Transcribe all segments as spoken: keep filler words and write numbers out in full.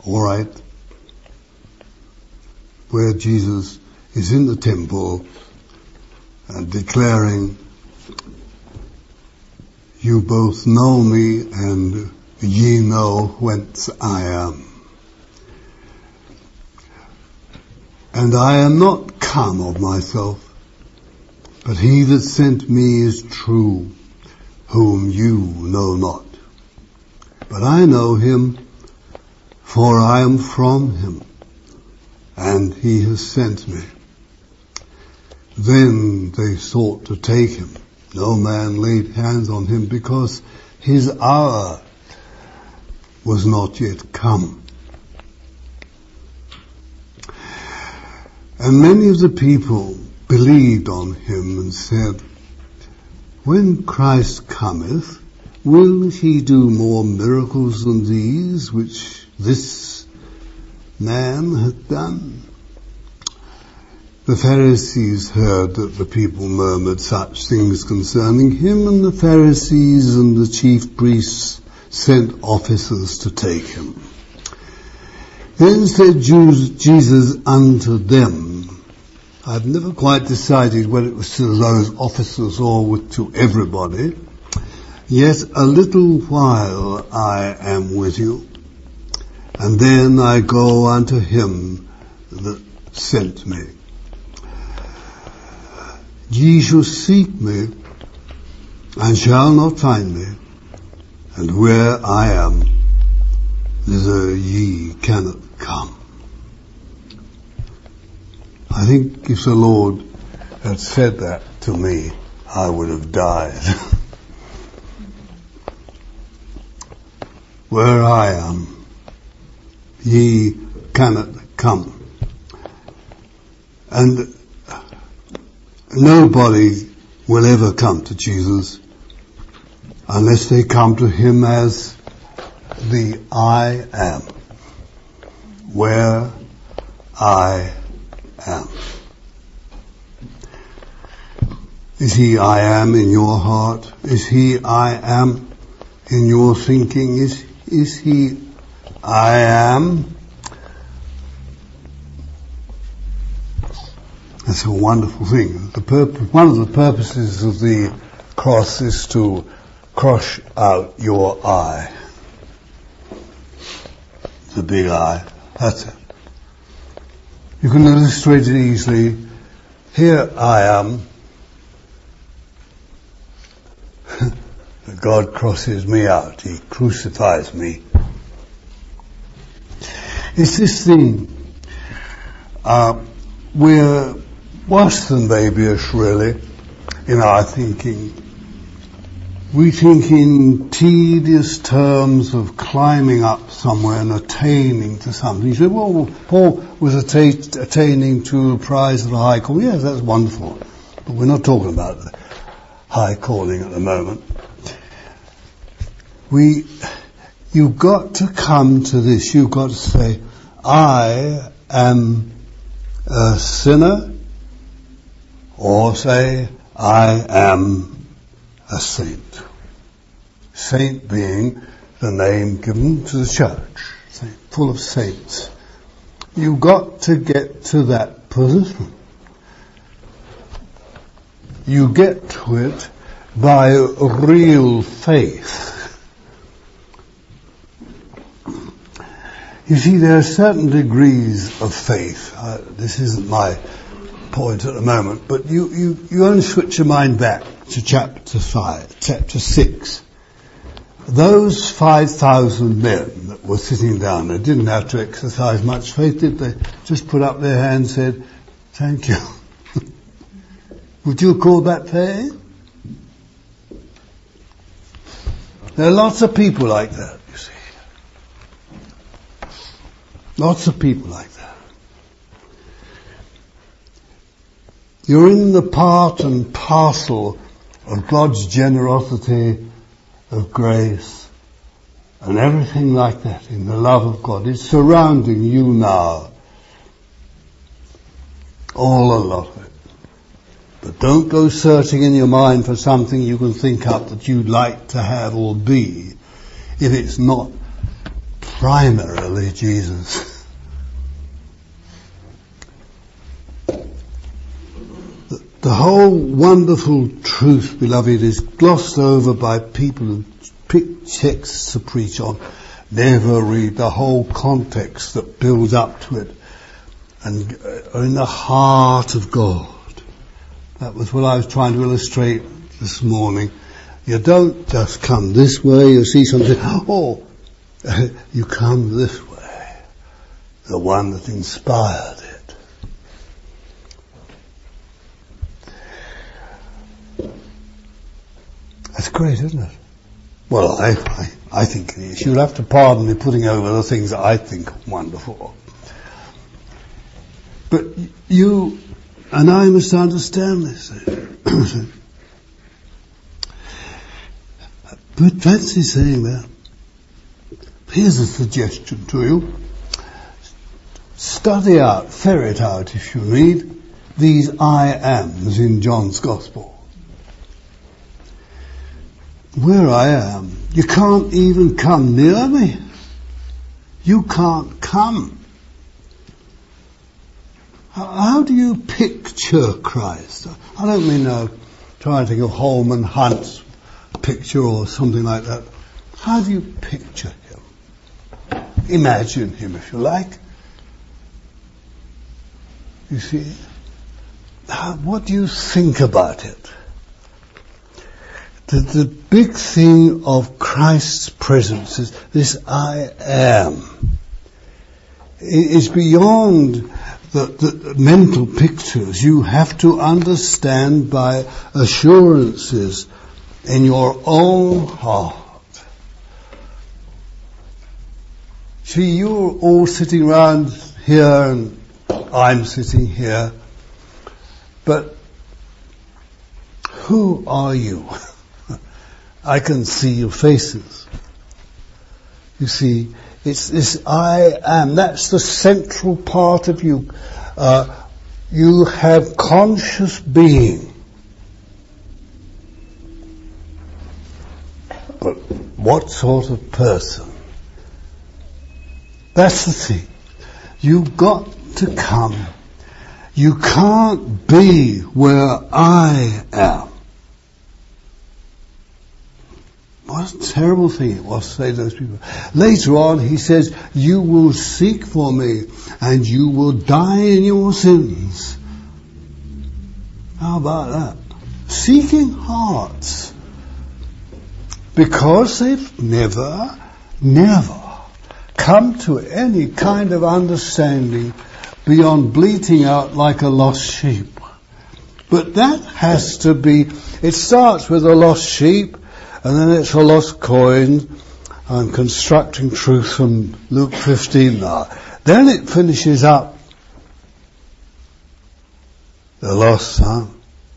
all right, where Jesus is in the temple and declaring, you both know me and ye know whence I am. And I am not come of myself, but he that sent me is true, whom you know not. But I know him, for I am from him, and he has sent me. Then they sought to take him. No man laid hands on him, because his hour was not yet come. And many of the people believed on him and said, when Christ cometh, will he do more miracles than these which this man hath done? The Pharisees heard that the people murmured such things concerning him, and the Pharisees and the chief priests sent officers to take him. Then said Jesus unto them, I've never quite decided whether it was to those officers or to everybody, yet a little while I am with you, and then I go unto him that sent me. Ye shall seek me, and shall not find me, and where I am, thither ye cannot come. I think if the Lord had said that to me, I would have died. Where I am, ye cannot come. And nobody will ever come to Jesus unless they come to him as the I am. Where I am. Is he I am in your heart? Is he I am in your thinking? Is, is he I am? That's a wonderful thing. The purpose, one of the purposes of the cross is to crush out your I. The big I. That's it. You can illustrate it easily. Here I am. God crosses me out. He crucifies me. It's this thing. Uh, we're worse than babyish, really, in our thinking. We think in tedious terms of climbing up somewhere and attaining to something. You say, well, Paul was atta- attaining to a prize of the high calling. Yes, that's wonderful. But we're not talking about the high calling at the moment. We, you've got to come to this. You've got to say, I am a sinner, or say, I am a saint. Saint being the name given to the church, saint, full of saints. You've got to get to that position. You get to it by real faith. You see, there are certain degrees of faith. Uh, this isn't my point at the moment, but you, you, you only switch your mind back to chapter five, chapter six. Those five thousand men that were sitting down, they didn't have to exercise much faith, did they? Just put up their hands and said, thank you. Would you call that faith? There are lots of people like that, you see. Lots of people like that. You're in the part and parcel of God's generosity, of grace, and everything like that, in the love of God. It's surrounding you now. All a lot of it. But don't go searching in your mind for something you can think up that you'd like to have or be, if it's not primarily Jesus. The, the whole wonderful truth, beloved, is glossed over by people who pick texts to preach on, never read the whole context that builds up to it, and are in the heart of God. That was what I was trying to illustrate this morning. You don't just come this way, you see something, oh, you come this way. The one that inspired it. That's great, isn't it? Well, I, I, I think it is. You'll have to pardon me putting over the things that I think are wonderful. But you and I must understand this. But fancy saying that. Here's a suggestion to you. Study out, ferret out, if you read, these I ams in John's Gospel. Where I am, you can't even come near me. You can't come. How, how do you picture Christ? I don't mean uh, trying to think of Holman Hunt's picture or something like that. How do you picture him? Imagine him, if you like. You see, how, what do you think about it? The, the big thing of Christ's presence is this I am. It is beyond the, the mental pictures. You have to understand by assurances in your own heart. See, you're all sitting around here and I'm sitting here, but who are you? I can see your faces. You see, it's this I am. That's the central part of you. Uh, you have conscious being. But what sort of person? That's the thing. You've got to come. You can't be where I am. What a terrible thing it was to say to those people. Later on, he says, you will seek for me and you will die in your sins. How about that? Seeking hearts. Because they've never, never come to any kind of understanding beyond bleating out like a lost sheep. But that has to be, it starts with a lost sheep, and then it's a lost coin. I'm constructing truth from Luke fifteen now. Then it finishes up the lost son.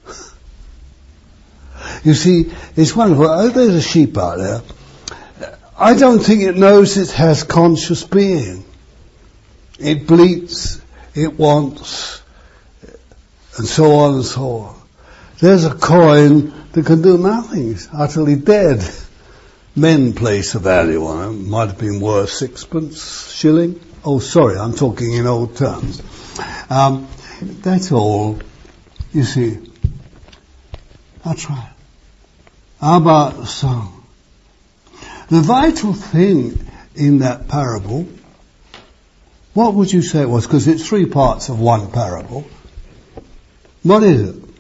You see, it's wonderful. Oh, there's a sheep out there. I don't think it knows it has conscious being. It bleats, it wants, and so on and so on. There's a coin that can do nothing. It's utterly dead. Men place a value on it. Might have been worth sixpence, shilling. Oh, sorry, I'm talking in old terms. Um, that's all. You see. That's right. How about the song? The vital thing in that parable, what would you say it was? Because it's three parts of one parable. What is it?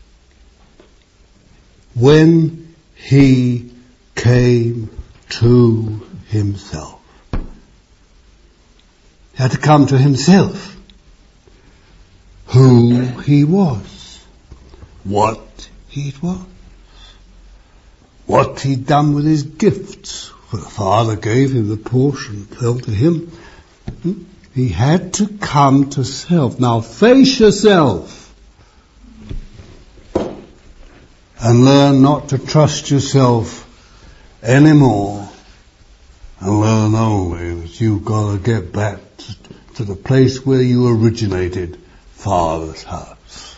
When he came to himself. He had to come to himself. Who he was. What he was. What he'd done with his gifts. For the Father gave him the portion that fell to him. He had to come to self. Now face yourself. And learn not to trust yourself anymore. And learn only that you've got to get back to, to the place where you originated, Father's house.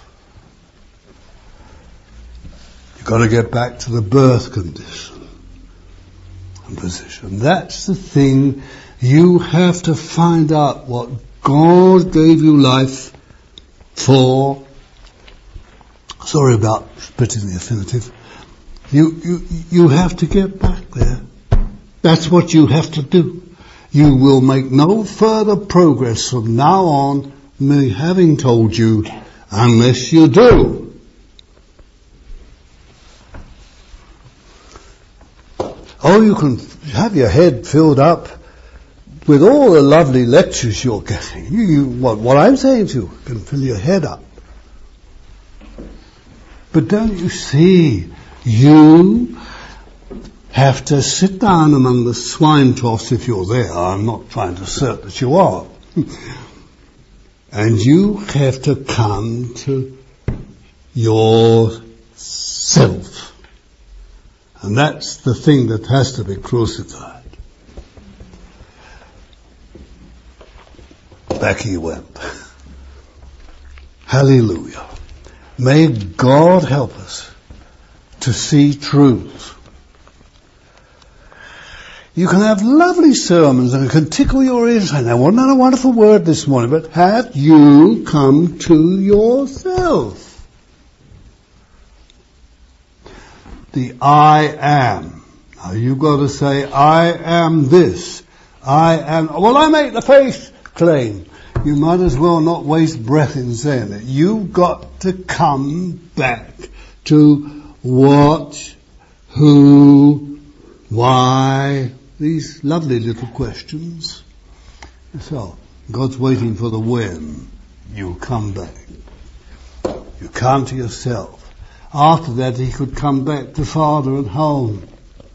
You've got to get back to the birth condition and position. That's the thing You have to find out what God gave you life for. Sorry about splitting the infinitive. You, you, you have to get back there. That's what you have to do. You will make no further progress from now on, me having told you, unless you do. Oh, you can have your head filled up with all the lovely lectures you're getting. You, you, what, what I'm saying to you can fill your head up. But don't you see, you have to sit down among the swine troughs if you're there. I'm not trying to assert that you are. And you have to come to yourself. And that's the thing that has to be crucified. Back he went. Hallelujah. May God help us to see truth. You can have lovely sermons and it can tickle your ears. Now, wasn't that a wonderful word this morning? But have you come to yourself? The I am. Now, you've got to say, I am this. I am. Well, I make the faith claim. You might as well not waste breath in saying it. You've got to come back to what, who, why, these lovely little questions. So, God's waiting for the when you come back. You come to yourself. After that, he could come back to Father and home.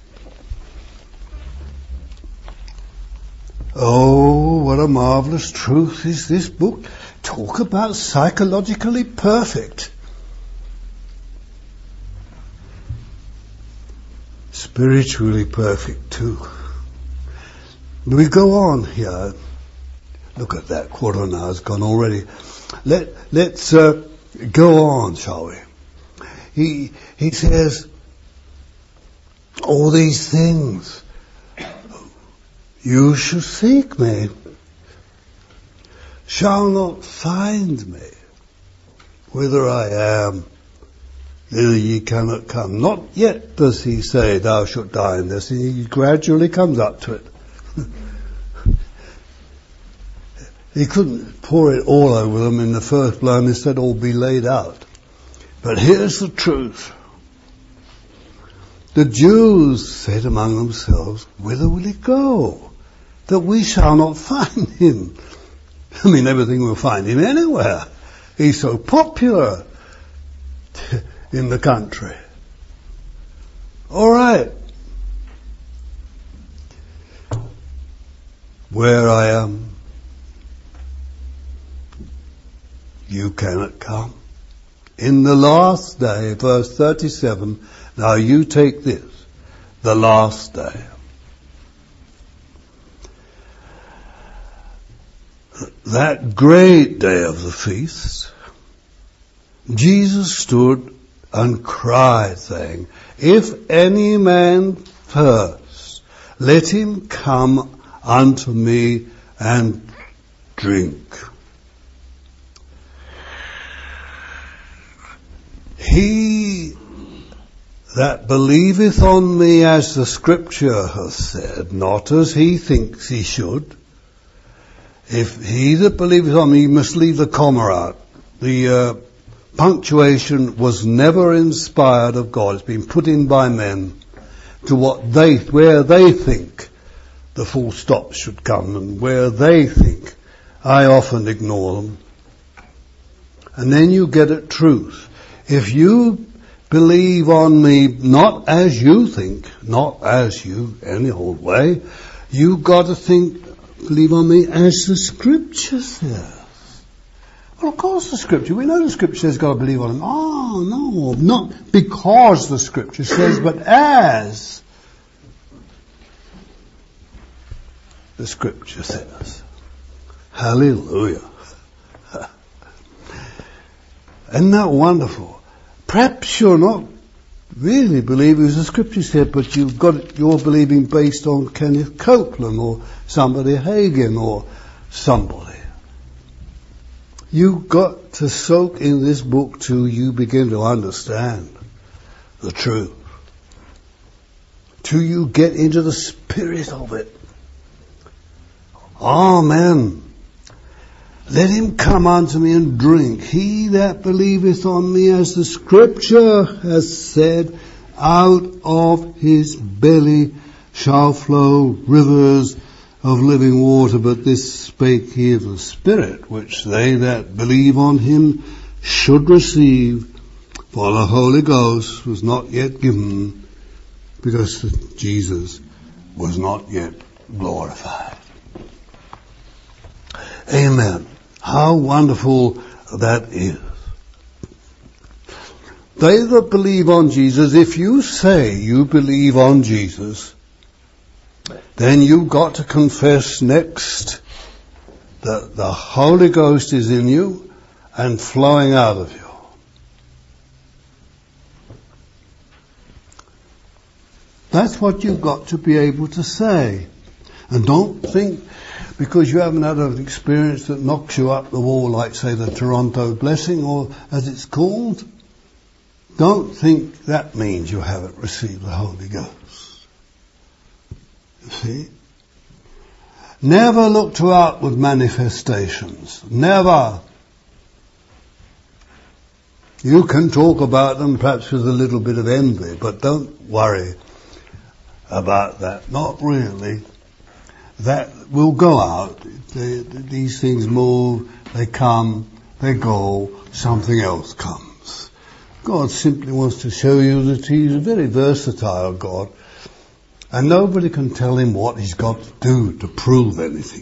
Oh, what a marvellous truth is this book. Talk about psychologically perfect. Spiritually perfect too. We go on here. Look at that, quarter of an hour's gone already. Let, let's uh, go on, shall we? He, he says, all these things, you shall seek me, shall not find me. Whither I am, thither ye cannot come. Not yet does he say, thou shalt die in this. He gradually comes up to it. He couldn't pour it all over them in the first blow and instead all be laid out. But here's the truth. The Jews said among themselves, whither will he go? That we shall not find him. I mean, everything will find him anywhere. He's so popular in the country. All right. Where I am, you cannot come. In the last day, verse thirty-seven, now you take this, the last day. That great day of the feast, Jesus stood and cried, saying, if any man thirst, let him come unto me and drink. He that believeth on me, as the scripture hath said, not as he thinks he should. If he that believeth on me, you must leave the comma out. The uh, punctuation was never inspired of God. It's been put in by men to what they, where they think the full stop should come and where they think. I often ignore them. And then you get at truth. If you believe on me not as you think, not as you, any old way, you've got to think, believe on me as the scripture says. Well, of course the scripture, we know the scripture says got to believe on him. Oh, no, not because the scripture says, but as the scripture says. Hallelujah. Isn't that wonderful? Perhaps you're not really believe, as the scripture said, but you've got it, you're believing based on Kenneth Copeland or somebody Hagen or somebody. You've got to soak in this book till you begin to understand the truth. Till you get into the spirit of it. Amen. Let him come unto me and drink. He that believeth on me, as the scripture has said, out of his belly shall flow rivers of living water. But this spake he of the Spirit, which they that believe on him should receive. For the Holy Ghost was not yet given, because Jesus was not yet glorified. Amen. How wonderful that is. They that believe on Jesus, if you say you believe on Jesus, then you've got to confess next that the Holy Ghost is in you and flowing out of you. That's what you've got to be able to say. And don't think, because you haven't had an experience that knocks you up the wall, like, say, the Toronto blessing, or as it's called, don't think that means you haven't received the Holy Ghost. You see? Never look to outward manifestations. Never. You can talk about them perhaps with a little bit of envy, but don't worry about that. Not really. That will go out. They, these things move, they come, they go, something else comes. God simply wants to show you that he's a very versatile God, and nobody can tell him what he's got to do to prove anything.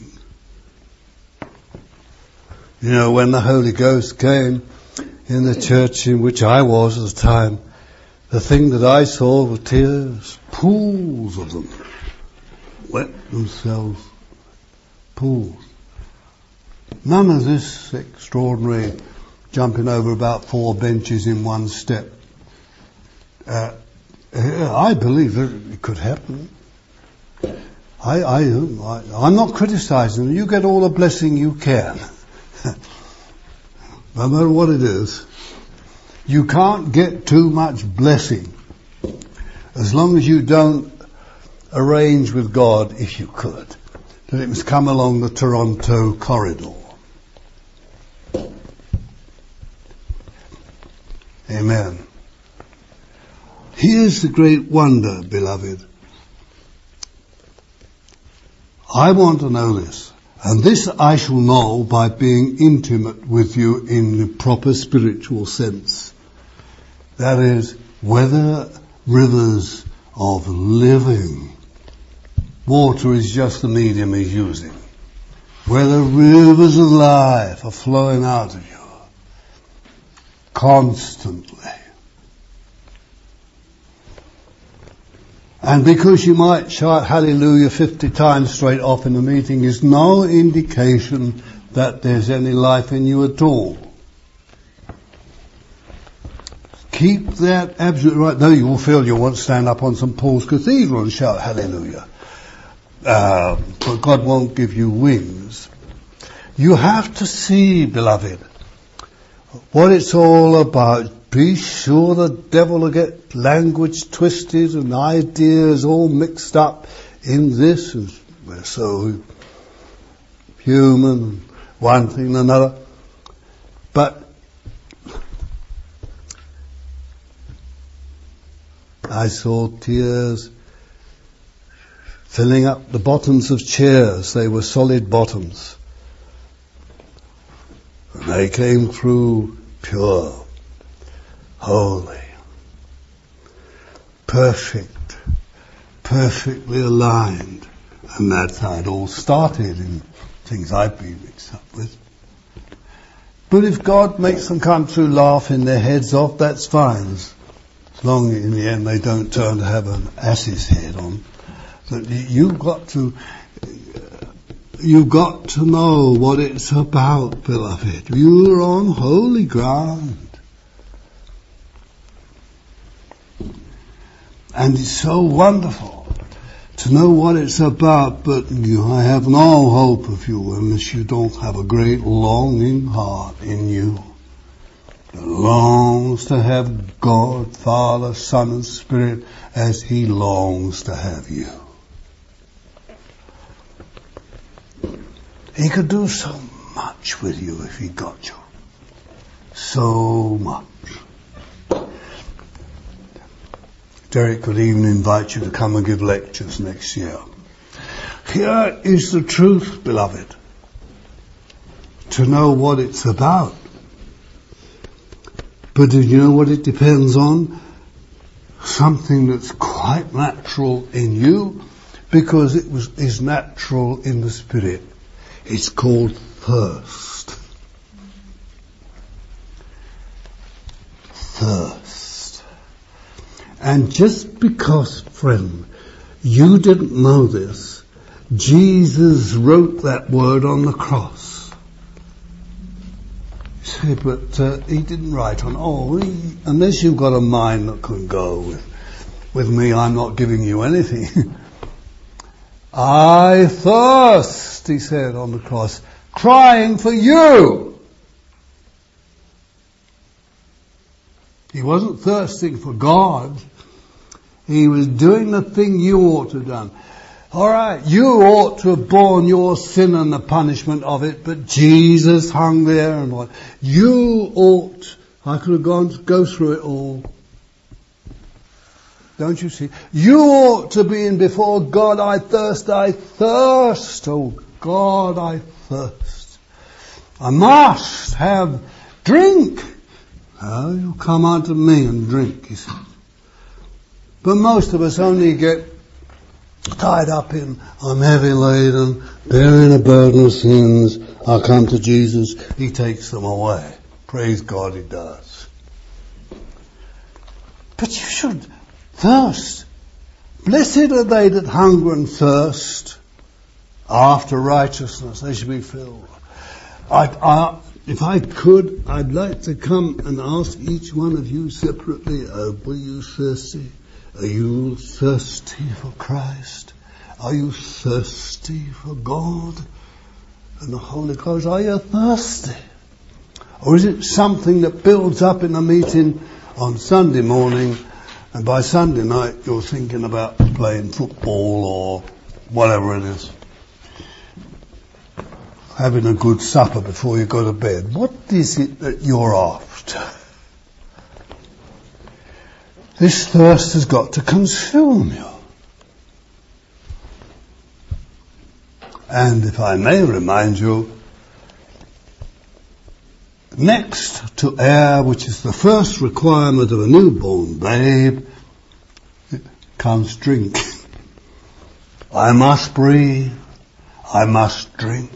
You know, when the Holy Ghost came in the church in which I was at the time, the thing that I saw were tears, pools of them, wet themselves, pools. None of this extraordinary jumping over about four benches in one step. Uh, I believe that it could happen. I, I, I, I'm not criticizing. You get all the blessing you can. No matter what it is. You can't get too much blessing as long as you don't arrange with God, if you could, that it must come along the Toronto corridor. Amen. Here's the great wonder, beloved. I want to know this, and this I shall know by being intimate with you in the proper spiritual sense. That is, whether rivers of living water is just the medium he's using, whether rivers of life are flowing out of you constantly. And because you might shout hallelujah fifty times straight off in a meeting is no indication that there's any life in you at all. Keep that absolutely right. Though you will feel you want to stand up on Saint Paul's Cathedral and shout hallelujah. Uh, but God won't give you wings. You have to see, beloved, what it's all about. Be sure the devil will get language twisted and ideas all mixed up in this. We're so human, one thing and another. But I saw tears filling up the bottoms of chairs. They were solid bottoms. And they came through pure, holy, perfect, perfectly aligned. And that's how it all started in things I've been mixed up with. But if God makes them come through laughing their heads off, that's fine. As long as in the end they don't turn to have an ass's head on. That you've got to, you've got to know what it's about, beloved. You're on holy ground. And it's so wonderful to know what it's about, but you, I have no hope of you unless you don't have a great longing heart in you that longs to have God, Father, Son and Spirit as He longs to have you. He could do so much with you if He got you. So much. Derek could even invite you to come and give lectures next year. Here is the truth, beloved. To know what it's about. But do you know what it depends on? Something that's quite natural in you, because it was is natural in the Spirit. It's called thirst. Thirst. And just because, friend, you didn't know this, Jesus wrote that word on the cross. You say, but uh, He didn't write on, oh, he, unless you've got a mind that can go with, with me, I'm not giving you anything. I thirst, He said on the cross, crying for you. He wasn't thirsting for God. He was doing the thing you ought to have done. All right, you ought to have borne your sin and the punishment of it, but Jesus hung there and what? You ought, I could have gone to go through it all. Don't you see? You ought to be in before God. I thirst, I thirst. Oh God, I thirst. I must have drink. Oh, you come unto me and drink, He said. But most of us only get tied up in, I'm heavy laden, bearing a burden of sins. I come to Jesus. He takes them away. Praise God, He does. But you should thirst. Blessed are they that hunger and thirst after righteousness. They should be filled. I, I, if I could, I'd like to come and ask each one of you separately, oh, were you thirsty? Are you thirsty for Christ? Are you thirsty for God and the Holy Ghost? Are you thirsty? Or is it something that builds up in a meeting on Sunday morning, and by Sunday night you're thinking about playing football or whatever it is? Having a good supper before you go to bed. What is it that you're after? This thirst has got to consume you. And if I may remind you, next to air, which is the first requirement of a newborn babe, comes drink. I must breathe. I must drink.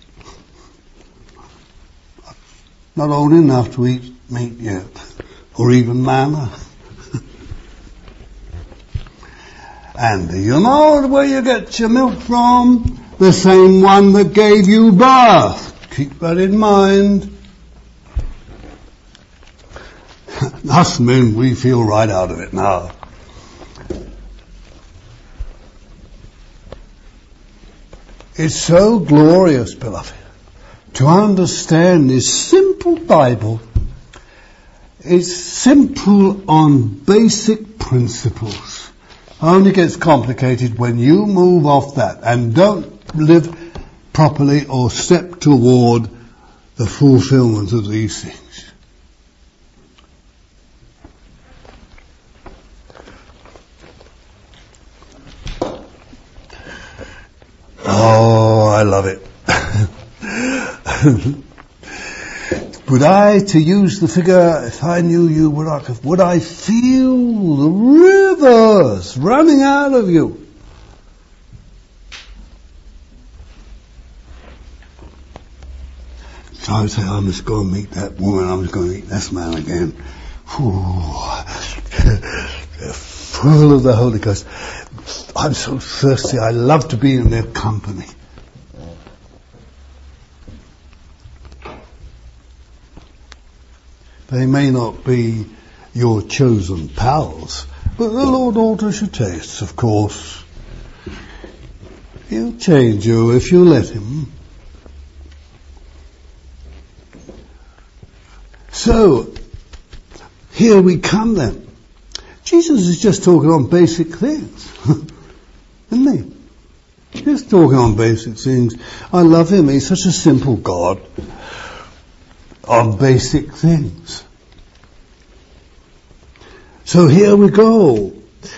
Not old enough to eat meat yet, or even manna. And do you know where you get your milk from? The same one that gave you birth. Keep that in mind. Us men, we feel right out of it now. It's so glorious, beloved, to understand this simple Bible. It's simple on basic principles. Only gets complicated when you move off that and don't live properly or step toward the fulfillment of these things. Oh, I love it. Would I, to use the figure, if I knew you, would I, would I feel the rivers running out of you? So I would say, I must go and meet that woman, I must go and meet this man again. They're full of the Holy Ghost. I'm so thirsty, I love to be in their company. They may not be your chosen pals, But the Lord alters your tastes, of course. He'll change you if you let him. So, here we come then. Jesus is just talking on basic things, isn't he? Just talking on basic things. I love him. He's such a simple God on basic things. So here we go.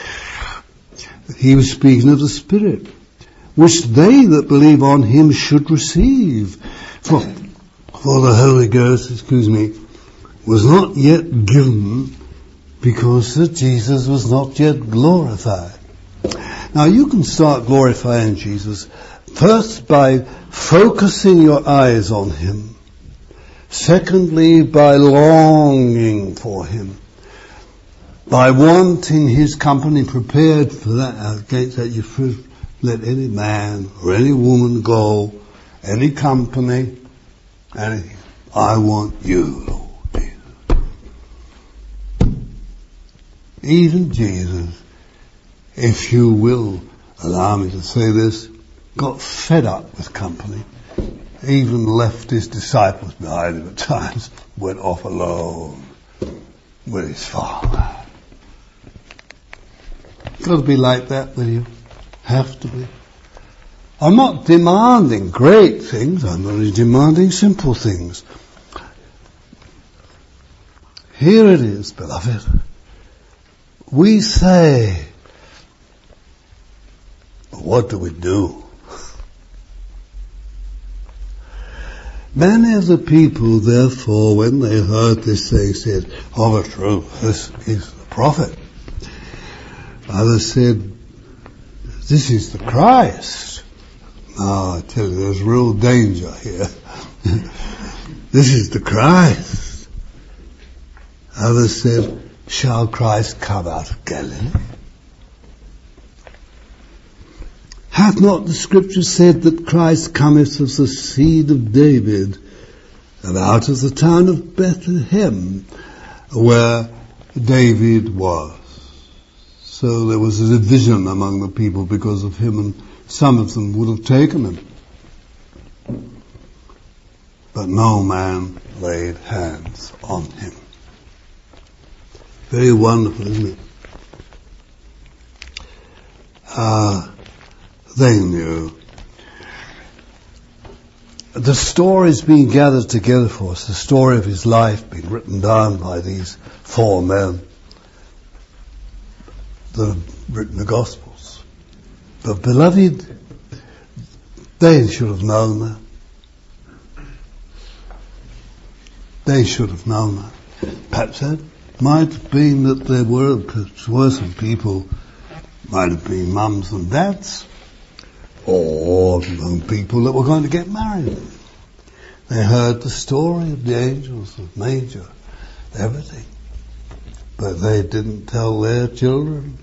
He was speaking of the Spirit, which they that believe on him should receive. For, for the Holy Ghost, excuse me, was not yet given because that Jesus was not yet glorified. Now you can start glorifying Jesus first by focusing your eyes on him. Secondly, by longing for him. By wanting his company prepared for that. Against that you first let any man or any woman go, any company, anything. I want you, Lord Jesus. Even Jesus, if you will allow me to say this, got fed up with company, even left his disciples behind him at times, went off alone with his Father. Got to be like that, will you? Have to be. I'm not demanding great things, I'm only demanding simple things. Here it is, beloved. We say, but what do we do? Many of the people, therefore, when they heard this thing, said, of a truth, this is the prophet. Others said, this is the Christ. Now, I tell you, there's real danger here. This is the Christ. Others said, shall Christ come out of Galilee? Hath not the Scripture said that Christ cometh of the seed of David, and out of the town of Bethlehem, where David was? So there was a division among the people because of him, and some of them would have taken him. But no man laid hands on him. Very wonderful, isn't it? Uh, they knew. The story's being gathered together for us, the story of his life being written down by these four men that have written the Gospels. But beloved, they should have known that. They should have known that. Perhaps that might have been that there were, were some people, might have been mums and dads, or young people that were going to get married. They heard the story of the angels, of Major, everything. But they didn't tell their children.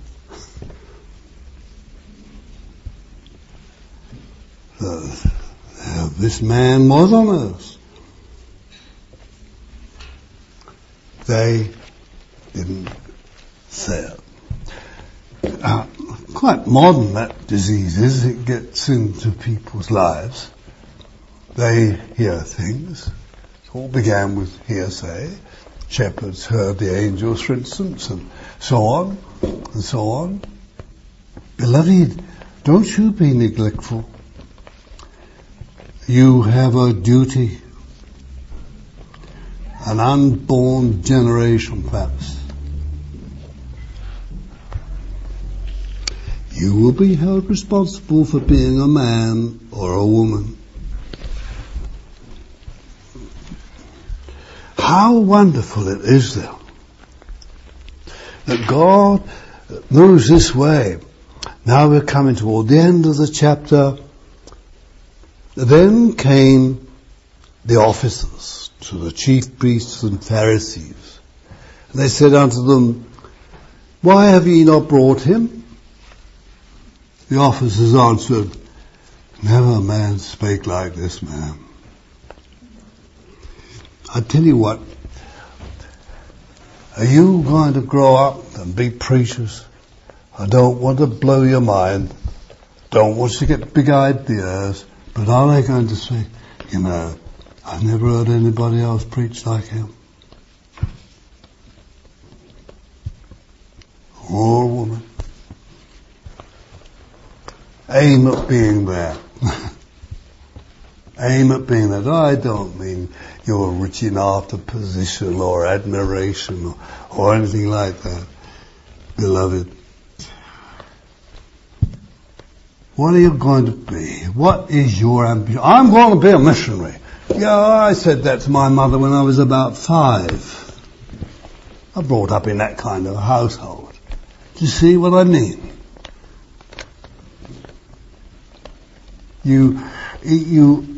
Uh, this man was on earth. They didn't say it. Uh, quite modern, that disease is. It gets into people's lives. They hear things. It all began with hearsay. Shepherds heard the angels, for instance, and so on, and so on. Beloved, don't you be neglectful. You have a duty. An unborn generation, perhaps. You will be held responsible for being a man or a woman. How wonderful it is, then, that God moves this way. Now we're coming toward the end of the chapter. Then came the officers to the chief priests and Pharisees. And they said unto them, why have ye not brought him? The officers answered, never man spake like this man. I tell you what, are you going to grow up and be preachers? I don't want to blow your mind. Don't want you to get big ideas. But are they going to say, you know, I've never heard anybody else preach like him? Or a woman. Aim at being there. Aim at being there. I don't mean you're reaching after position or admiration or, or anything like that. Beloved, what are you going to be? What is your ambition? I'm going to be a missionary. Yeah, I said that to my mother when I was about five. I brought up in that kind of a household. Do you see what I mean? You, you,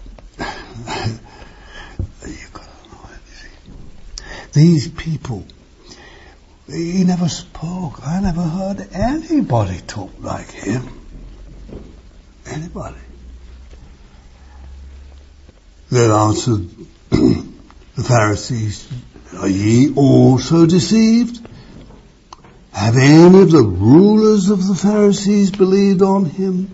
these people, he never spoke. I never heard anybody talk like him. Anybody. Then answered the Pharisees, are ye also deceived? Have any of the rulers of the Pharisees believed on him?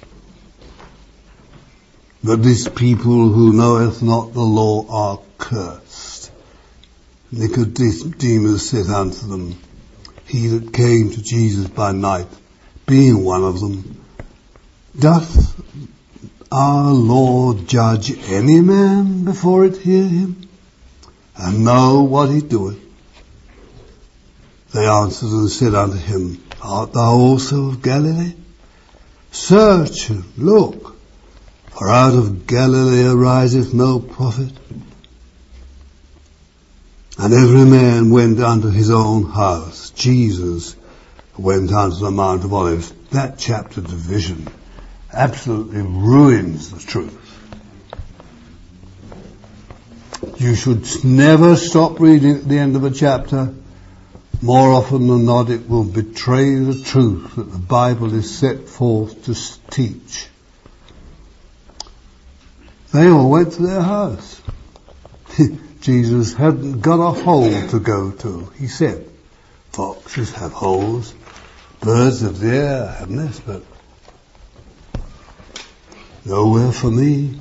But this people who knoweth not the law are cursed. Nicodemus said unto them, he that came to Jesus by night, being one of them, doth our Lord judge any man before it hear him, and know what he doeth? They answered and said unto him, art thou also of Galilee? Search and look, for out of Galilee ariseth no prophet. And every man went unto his own house. Jesus went unto the Mount of Olives. That chapter division absolutely ruins the truth. You should never stop reading at the end of a chapter. More often than not, it will betray the truth that the Bible is set forth to teach. They all went to their house. Jesus hadn't got a hole to go to. He said, foxes have holes, birds of the air have nests, but nowhere for me.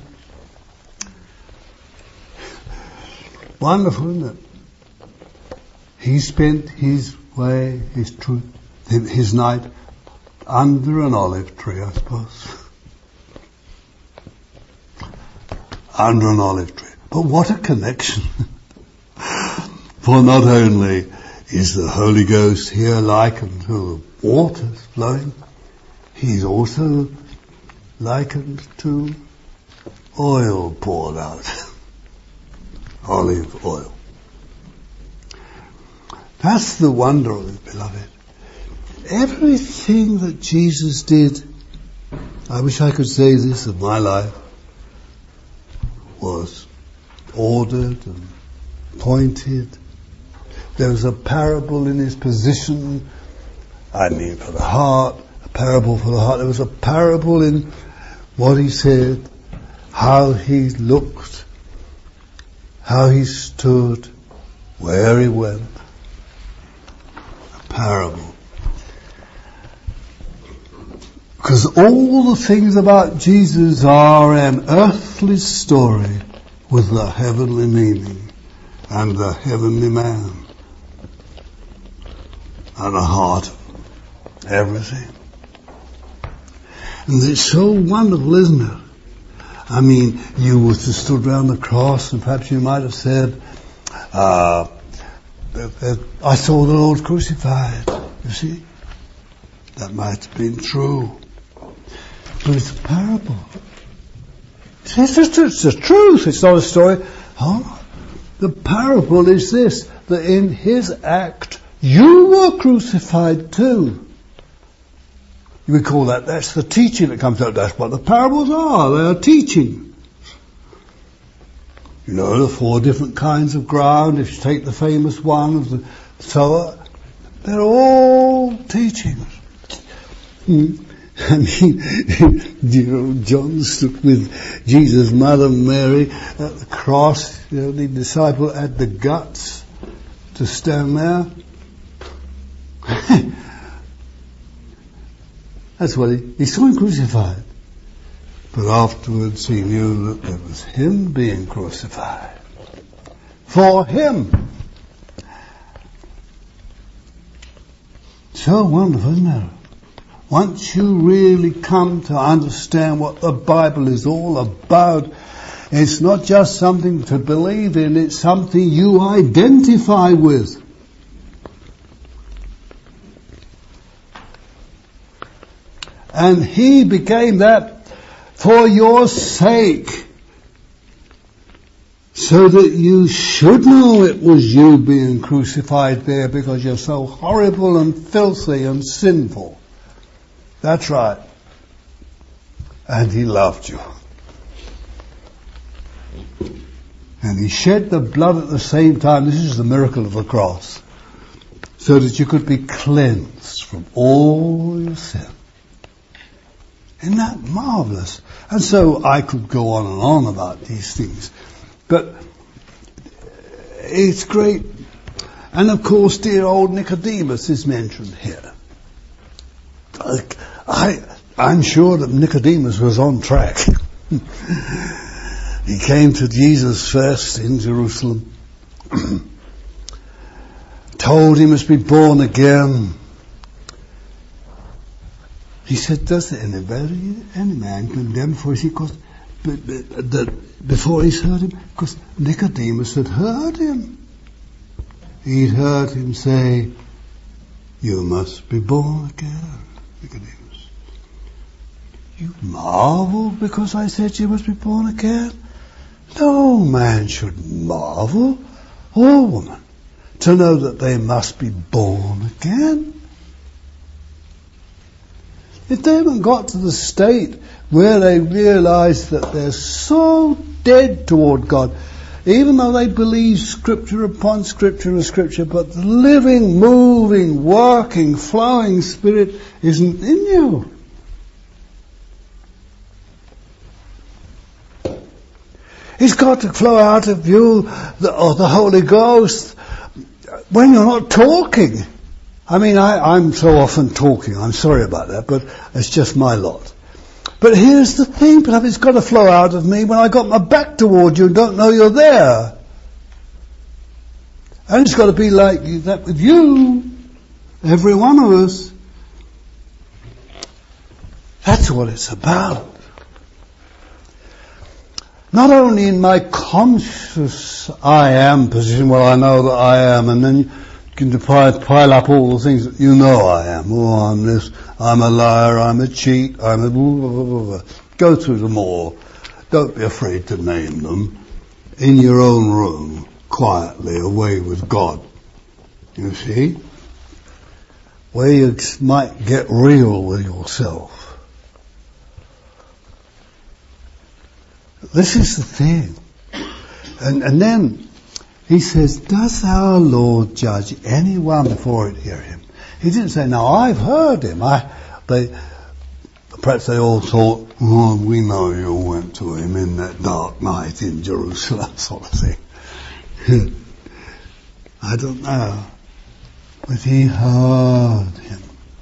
Wonderful, isn't it? He spent his way, his truth, his night under an olive tree, I suppose. Under an olive tree. But what a connection. For not only is the Holy Ghost here likened to the waters flowing, he's also likened to oil poured out. Olive oil. That's the wonder of it, beloved. Everything that Jesus did, I wish I could say this of my life, was ordered and pointed. There was a parable in his position, I mean for the heart, a parable for the heart. There was a parable in what he said, how he looked, how he stood, where he went. A parable. Because all the things about Jesus are an earthly story with the heavenly meaning and the heavenly man and the heart of everything. And it's so wonderful, isn't it? I mean, you would have stood around the cross and perhaps you might have said, uh, I saw the Lord crucified. You see? That might have been true. But it's a parable. It's, just, it's the truth. It's not a story. Oh, the parable is this, that in his act you were crucified too. You would call that, that's the teaching that comes out. That's what the parables are. They are teaching. You know, the four different kinds of ground. If you take the famous one of the sower, they're all teachings. Hmm. I mean, you know, John stood with Jesus' mother Mary at the cross. You know, the disciple had the guts to stand there. That's what he, he saw him crucified. But afterwards he knew that it was him being crucified. For him. So wonderful, isn't it? Once you really come to understand what the Bible is all about, it's not just something to believe in, it's something you identify with. And he became that for your sake, so that you should know it was you being crucified there because you're so horrible and filthy and sinful. That's right. And he loved you. And he shed the blood at the same time. This is the miracle of the cross. So that you could be cleansed from all your sin. Isn't that marvellous? And so I could go on and on about these things. But it's great. And of course, dear old Nicodemus is mentioned here. I, I'm sure that Nicodemus was on track. He came to Jesus first in Jerusalem, told he must be born again. He said, does any, any man condemn before he because before he's heard him? Because Nicodemus had heard him. He'd heard him say, you must be born again, Nicodemus. You marvel because I said you must be born again? No man should marvel, or woman, to know that they must be born again. If they haven't got to the state where they realise that they're so dead toward God, even though they believe scripture upon scripture and scripture, but the living, moving, working, flowing Spirit isn't in you. He's got to flow out of you, the, or the Holy Ghost, when you're not talking. I mean, I, I'm so often talking, I'm sorry about that, but it's just my lot. But here's the thing, beloved, it's got to flow out of me when I got my back toward you and don't know you're there. And it's got to be like that with you, every one of us. That's what it's about. Not only in my conscious I am position, well, I know that I am, and then you can pile, pile up all the things that you know I am. Oh, I'm this, I'm a liar, I'm a cheat, I'm a blah, blah, blah, blah. Go through them all. Don't be afraid to name them. In your own room, quietly, away with God. You see? Where you might get real with yourself. This is the thing. And, and then he says, does our Lord judge anyone before it hear him? He didn't say, now I've heard him. I, they, perhaps they all thought, oh, we know you went to him in that dark night in Jerusalem, sort of thing. I don't know. But he heard him.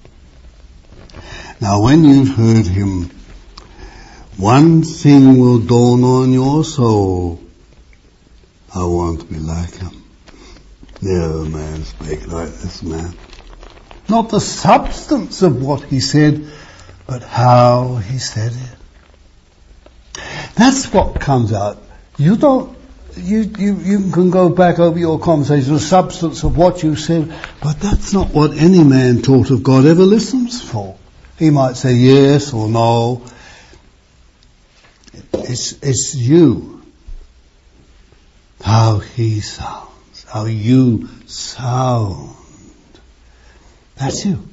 Now when you've heard him, one thing will dawn on your soul. I want to be like him. Never man spake like this man. Not the substance of what he said, but how he said it. That's what comes out. You don't, you, you, you can go back over your conversation, the substance of what you said, but that's not what any man taught of God ever listens for. He might say yes or no. It's, it's you. How he sounds. How you sound. That's you.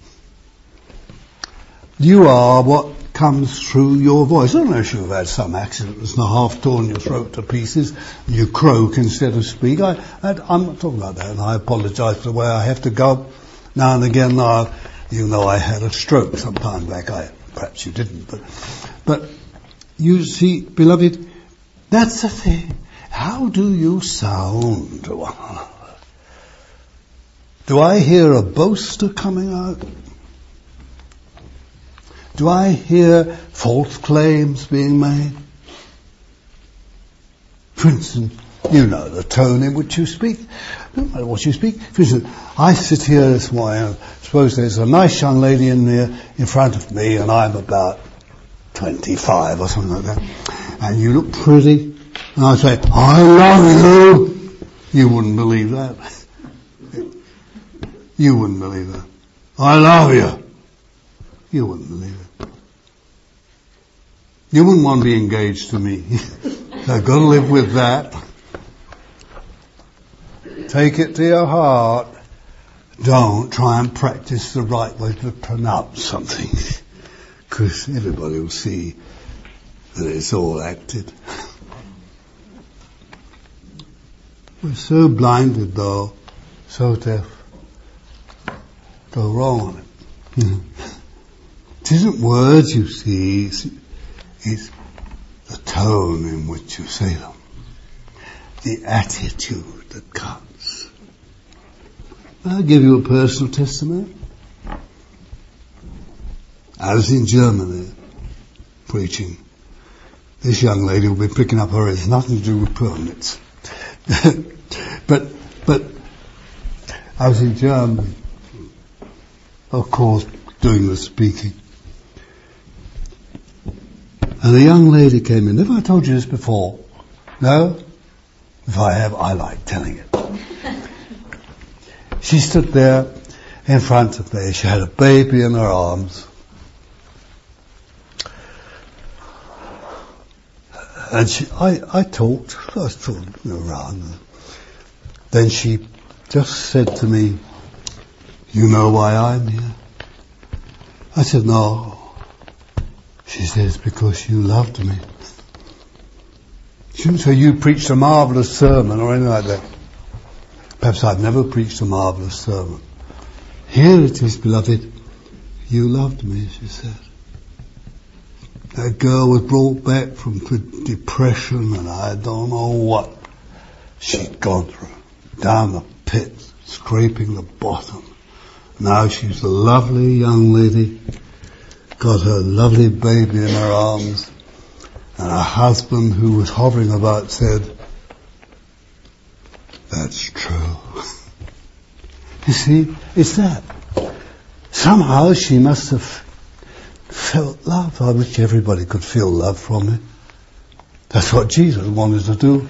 You are what comes through your voice. Unless you've had some accident that's half torn your throat to pieces, and you croak instead of speak. I, I, I'm not talking about that, and I apologise for the way I have to go now and again. Now, you know I had a stroke some time back. I, perhaps you didn't, but, but you see, beloved, that's the thing. How do you sound to one another? Do I hear a boaster coming out? Do I hear false claims being made? For instance, you know the tone in which you speak. No matter what you speak. For instance, I sit here this morning, suppose there's a nice young lady in there in front of me, and I'm about twenty-five or something like that, and you look pretty, and I say, I love you. You wouldn't believe that. You wouldn't believe that. I love you. You wouldn't believe it. You wouldn't want to be engaged to me. I've got to live with that. Take it to your heart. Don't try and practice the right way to pronounce something, because everybody will see that it's all acted. We're so blinded, though, so deaf. Go wrong on it. It isn't words you see, it's, it's the tone in which you say them, the attitude that counts. I'll give you a personal testimony. I was in Germany preaching. This young lady will be picking up her, it's nothing to do with permits. but, but, I was in Germany, of course, doing the speaking. And a young lady came in. Have I told you this before? No? If I have, I like telling it. She stood there in front of me. She had a baby in her arms. And she, I, I talked, I talked around. Then she just said to me, you know why I'm here? I said, no. She says, because you loved me. She didn't say you preached a marvellous sermon or anything like that. Perhaps I've never preached a marvellous sermon. Here it is, beloved. You loved me, she said. That girl was brought back from depression and I don't know what she'd gone through. Down the pit, scraping the bottom. Now she's a lovely young lady, got her lovely baby in her arms, and her husband, who was hovering about, said, that's true. You see, it's that. Somehow she must have felt love. I wish everybody could feel love from me. That's what Jesus wanted to do.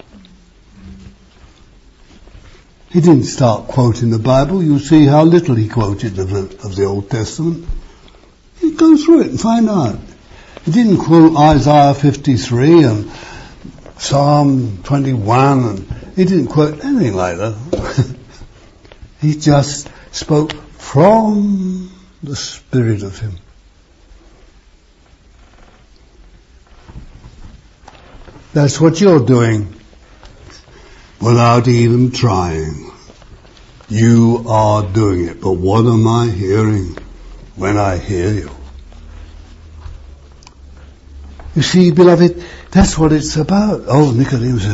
He didn't start quoting the Bible. You'll see how little he quoted of the, of the Old Testament. You go through it and find out. He didn't quote Isaiah fifty-three and Psalm twenty-one, and he didn't quote anything like that. He just spoke from the Spirit of him. That's what you're doing without even trying. You are doing it. But what am I hearing when I hear you? You see, beloved, that's what it's about. Oh, Nicodemus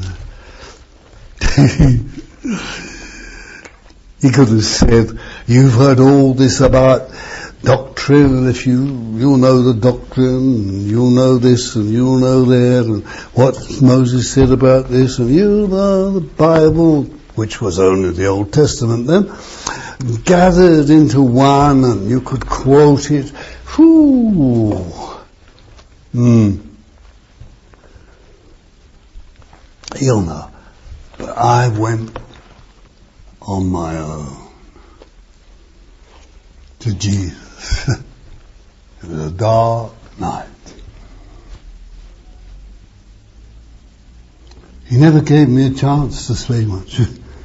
says, he could have said, you've heard all this about doctrine, if you, you'll know the doctrine, and you'll know this, and you'll know that, and what Moses said about this, and you know the Bible, which was only the Old Testament then, gathered into one, and you could quote it. Whew. Hmm. You'll know. But I went on my own to Jesus. It was a dark night. He never gave me a chance to say much.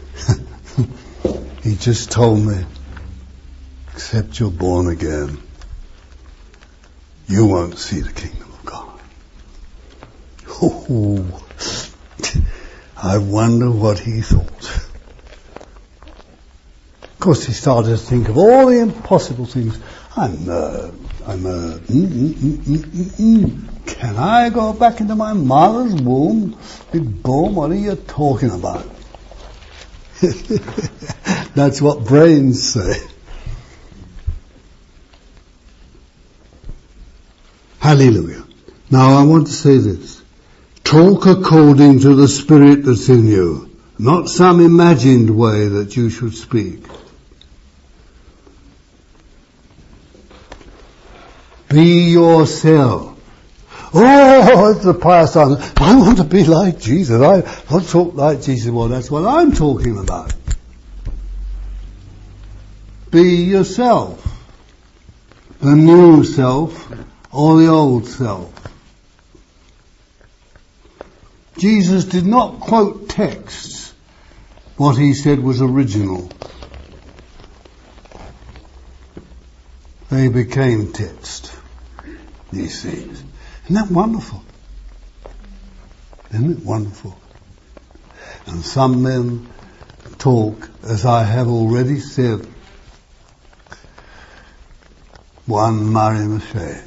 He just told me, except you're born again, you won't see the kingdom of God. Oh, I wonder what he thought. Of course, he started to think of all the impossible things. I'm, uh, I'm, uh, mm, mm, mm, mm, mm, mm. Can I go back into my mother's womb? Big born, what are you talking about? That's what brains say. Hallelujah. Now I want to say this. Talk according to the Spirit that's in you, not some imagined way that you should speak. Be yourself. Oh, it's the pious son. I want to be like Jesus. I want to talk like Jesus. Well, that's what I'm talking about. Be yourself. The new self or the old self. Jesus did not quote texts. What he said was original. They became text, these things. Isn't that wonderful? Isn't it wonderful? And some men talk, as I have already said, one Marie-Michel.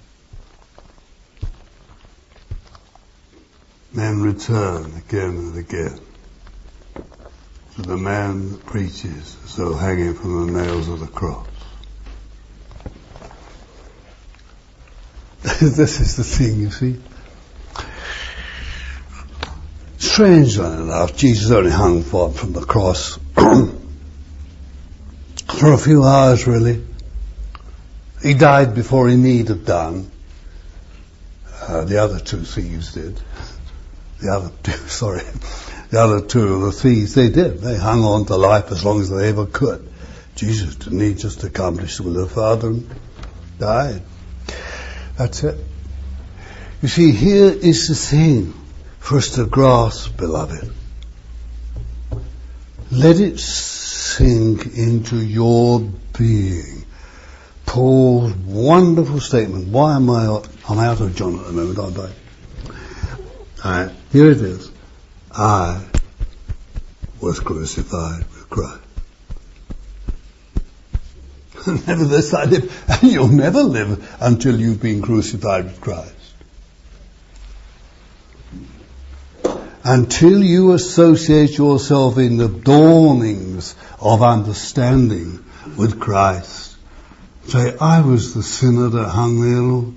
Men return again and again to the man that preaches as though hanging from the nails of the cross. This is the thing, you see. Strangely enough, Jesus only hung for, from the cross for a few hours, really. He died before he need have done. Uh, the other two thieves did. The other two, sorry, the other two of the thieves, they did. They hung on to life as long as they ever could. Jesus didn't he just accomplish the will of the Father and died. That's it. You see, here is the thing for us to grasp, beloved. Let it sink into your being. Paul's wonderful statement. Why am I, I'm out of John at the moment, aren't I? Alright, here it is. I was crucified with Christ. Nevertheless I live, and you'll never live until you've been crucified with Christ. Until you associate yourself in the dawnings of understanding with Christ. Say, I was the sinner that hung there, Lord.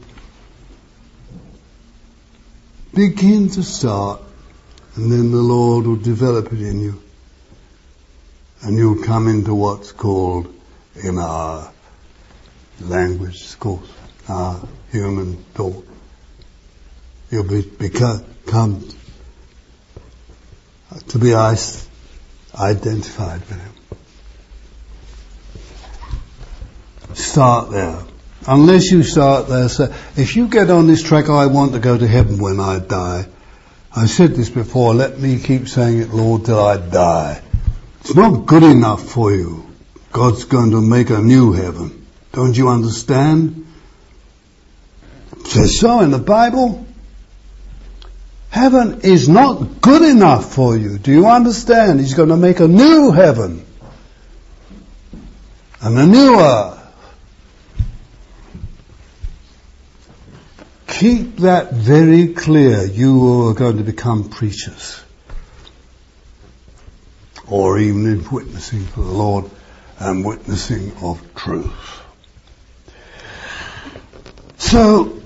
Begin to start, and then the Lord will develop it in you. And you'll come into what's called, in our language, of course, our human thought. You'll be, become, come to be identified with Him. Start there. Unless you start there, so if you get on this track, I want to go to heaven when I die. I said this before, let me keep saying it, Lord, till I die. It's not good enough for you. God's going to make a new heaven. Don't you understand? It says so in the Bible. Heaven is not good enough for you. Do you understand? He's going to make a new heaven. And a new earth. Keep that very clear. You are going to become preachers. Or even in witnessing for the Lord and witnessing of truth. So,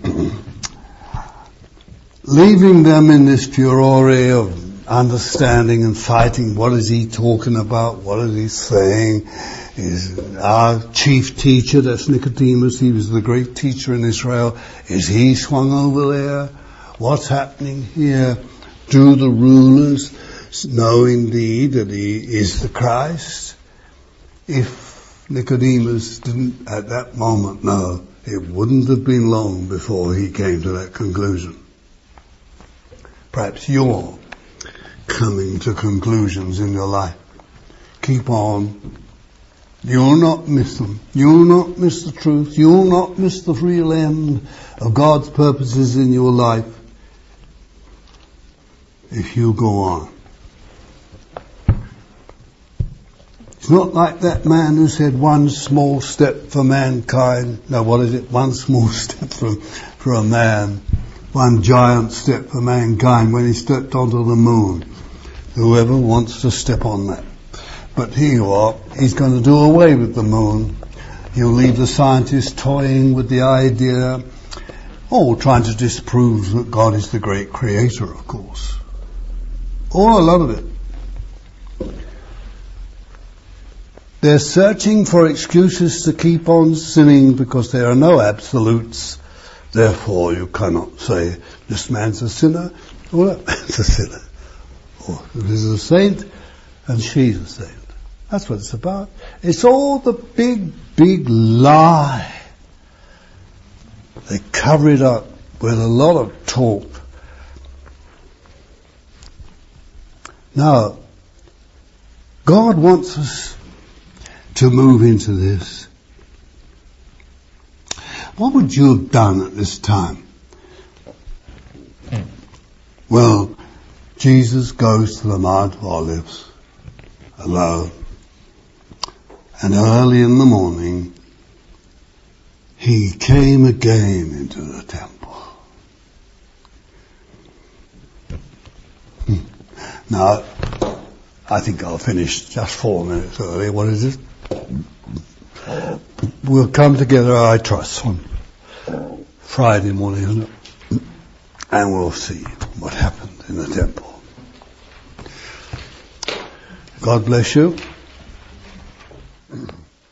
leaving them in this furore of understanding and fighting, what is he talking about? What is he saying? Is our chief teacher, that's Nicodemus, he was the great teacher in Israel, is he swung over there? What's happening here? Do the rulers know indeed that he is the Christ? If Nicodemus didn't at that moment know, it wouldn't have been long before he came to that conclusion. Perhaps you're coming to conclusions in your life. Keep on. You'll not miss them. You'll not miss the truth. You'll not miss the real end of God's purposes in your life if you go on. It's not like that man who said one small step for mankind. No, what is it? One small step for, for a man. One giant step for mankind when he stepped onto the moon. Whoever wants to step on that. But here you are, he's going to do away with the moon. He'll leave the scientists toying with the idea All trying to disprove that God is the great creator, of course. All a lot of it. They're searching for excuses to keep on sinning because there are no absolutes. Therefore, you cannot say, this man's a sinner, or that man's a sinner. Or this is a saint, and she's a saint. That's what it's about. It's all the big, big lie. They cover it up with a lot of talk. Now, God wants us to move into this. What would you have done at this time? Well, Jesus goes to the Mount of Olives alone. And early in the morning, he came again into the temple. Hmm. Now, I think I'll finish just four minutes early. What is it? We'll come together, I trust, on Friday morning, isn't it? And we'll see what happened in the temple. God bless you.